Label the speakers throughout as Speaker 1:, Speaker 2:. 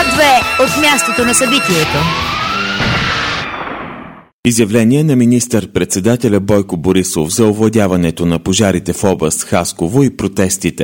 Speaker 1: Свят 2 от мястото на събитието.
Speaker 2: Изявление на министър-председателя Бойко Борисов за овладяването на пожарите в област Хасково и протестите.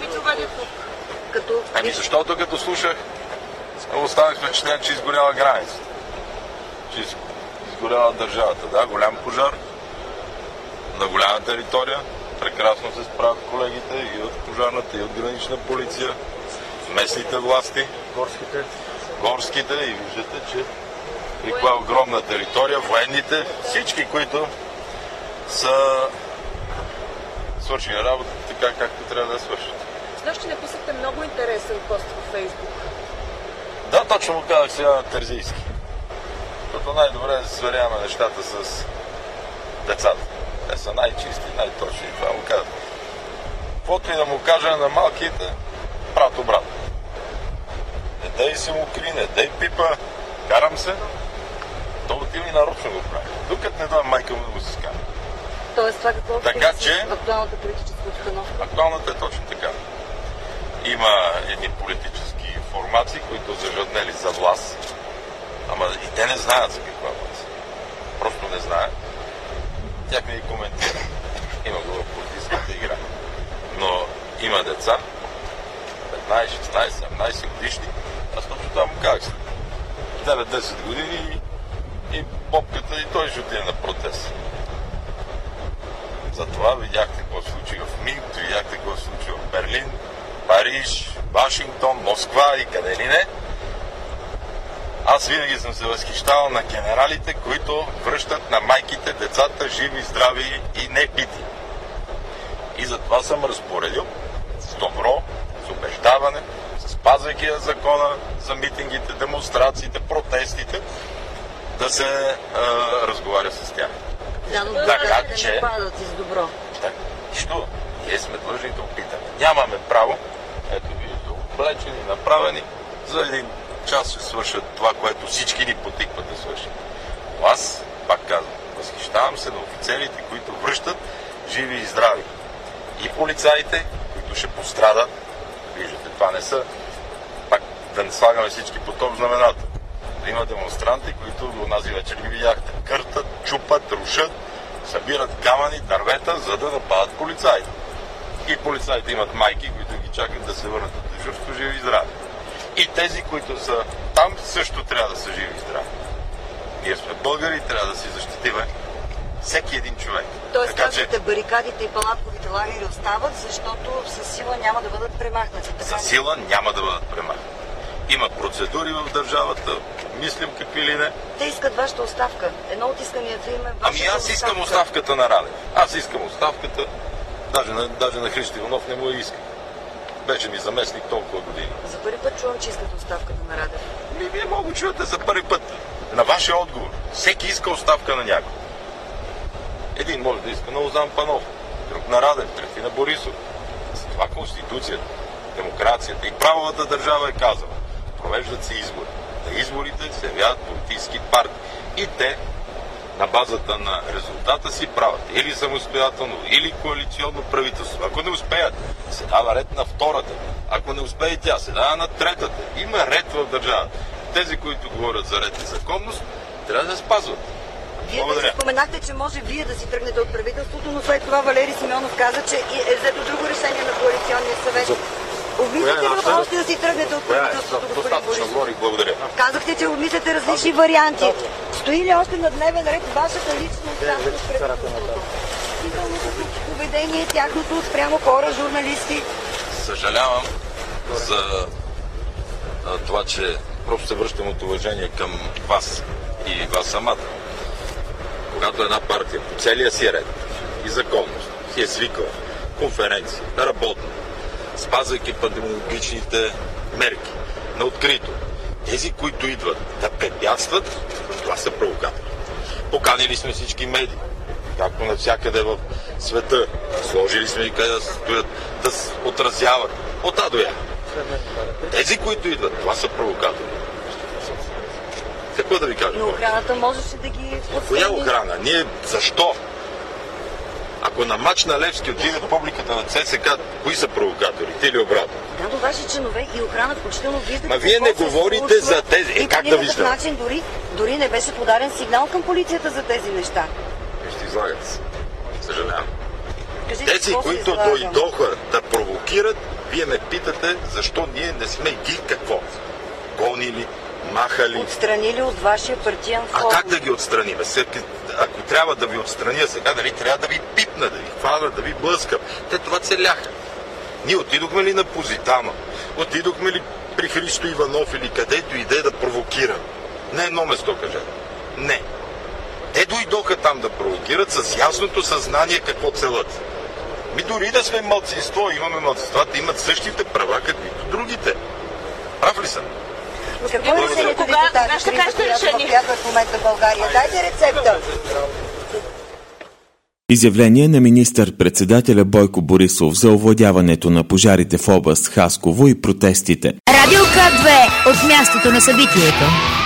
Speaker 3: Защото като слушах, останах впечатлен, че изгоряла границата. Че изгоряла държавата. Да, голям пожар на голяма територия. Прекрасно се справят колегите и от пожарната, и от гранична полиция, местните власти, горските, и виждате, че при каква огромна територия, военните, всички, които са свършили работа така, както трябва да я свършат.
Speaker 4: Снощи написахте много интересен пост във Фейсбук.
Speaker 3: Да, точно му казах сега на Терзийски. Защото най-добре е да се сверяваме нещата с децата. Те са най-чисти, най-точни. Това му казах. Каквото и да му кажа на малките, брат обратно. Не дай се му кри, не дай пипа, карам се, то отива и нарочно го прави. Докато не дам майка му да го се скара.
Speaker 4: Тоест това какво
Speaker 3: така, че
Speaker 4: актуалната политическа обстановка?
Speaker 3: Актуалната е точно така. Има едни политически формации, които зажаднели за власт, ама и те не знаят за каква власт. Просто не знаят. Тях не ги коментира. Има го в политическата игра. Но има деца, 15, 16, 17 годишни, аз точно това му казах. 9-10 години и бобката и той ще отиде на протест. Затова видяхте какво се случи в Минск, видяхте какво се случи в Берлин, Париж, Вашингтон, Москва и къде ли не. Аз винаги съм се възхищавал на генералите, които връщат на майките децата живи, здрави и не бити. И затова съм разпоредил с добро, с убеждаване, спазвайки закона за митингите, демонстрациите, протестите, да се разговаря с тях.
Speaker 4: Да, но
Speaker 3: така,
Speaker 4: да
Speaker 3: че
Speaker 4: не падат и с добро.
Speaker 3: Так, що? Ние сме длъжни да опитаме. Нямаме право, ето виждате, облечени, направени, за един час ще свършат това, което всички ни потикват да свършат. Но аз, пак казвам, възхищавам се на офицерите, които връщат живи и здрави. И полицаите, които ще пострадат, виждате, това не са, пак да не слагаме всички по топ знамената. Има демонстранти, които онази вечер ги видяхте. Къртат, чупат, рушат, събират камъни, дървета, за да нападат полицаите. И полицаите имат майки, които ги чакат да се върнат от дежурство живи и здрави. И тези, които са там, също трябва да са живи и здрави. Ние сме българи и трябва да си защитиме всеки един човек.
Speaker 4: Тоест, казвате, барикадите и палатковите лагери остават, защото със сила няма да бъдат премахнати.
Speaker 3: Със сила няма да бъдат премахнати. Има процедури в държавата, мислим какви ли не.
Speaker 4: Те искат вашата оставка. Едно от исканията им е вашата
Speaker 3: Ами аз искам оставката на Радев. Аз искам оставката, даже на Христо Иванов не му я искам. Беше ми заместник толкова години.
Speaker 4: За първи път чувам, че искате оставката на Радев.
Speaker 3: Вие много чуете за първи път. На вашия отговор. Всеки иска оставка на някой. Един може да иска на Лозан Панов, друг на Радев, трети на Борисов. За това Конституцията, демокрацията и правовата държава е казала. Провеждат се избори. На изборите се явяват политически партии. И те, на базата на резултата си, правят или самостоятелно, или коалиционно правителство. Ако не успеят, се дава ред на втората. Ако не успее тя, се дава на третата. Има ред в държавата. Тези, които говорят за ред и законност, трябва да спазват.
Speaker 4: Вие не споменахте, че може вие да си тръгнете от правителството, но след това Валери Симеонов каза, че е взето друго решение на коалиционния съвет. Обмисляте ли още да си тръгнете от правителството, господин Борисов?
Speaker 3: Благодаря.
Speaker 4: Казахте, че обмисляте различни варианти. Стои ли още на дневен ред вашата лична оставка с правителството? Изключителното поведение, тяхното спрямо хора, журналисти.
Speaker 3: Съжалявам за това, че просто се връщам от уважение към вас и вас самата. Когато една партия по целия си ред и законност си е свикала конференции, работна, спазвайки пандемиологичните мерки на открито, тези, които идват да препятстват, това са провокатори. Поканили сме всички медии, както навсякъде в света. Сложили сме и къде да стоят, да отразяват от А до Я. Тези, които идват, това са провокатори. Какво да ви кажа?
Speaker 4: Но охраната можеше да ги
Speaker 3: Коя охрана? Ние защо? Ако на мач на Левски отиде публиката на ЦСКА, кои са провокаторите или обратно?
Speaker 4: Да, но ваши членове и охрана включително виждате.
Speaker 3: Ма вие не говорите за тези. Как да виждам?
Speaker 4: По начин дори не беше подаден сигнал към полицията за тези неща.
Speaker 3: Ще излагат се. Съжалявам.
Speaker 4: Кажете,
Speaker 3: тези, които дойдоха да провокират, вие ме питате защо ние не сме ги какво? Гонили, махали.
Speaker 4: Отстранили от вашия партиен форум.
Speaker 3: А как да ги отстраним? Ако трябва да ви отстраня сега, дали трябва да ви пипна, да ви хвана, да ви блъскам? Те това целяха. Ние отидохме ли на Позитано? Отидохме ли при Христо Иванов или където иде да провокирам? Не едно место, кажете. Не. Те дойдоха там да провокират с ясното съзнание какво целят. Дори да сме малцинство, имаме малцинствата, имат същите права, каквито другите. Прав ли съм?
Speaker 4: Какво е решението ви за тази криза, която в момента в България? Дайте рецепта!
Speaker 2: Изявление на министър-председателя Бойко Борисов за овладяването на пожарите в област Хасково и протестите.
Speaker 1: Радио К2 от мястото на събитието.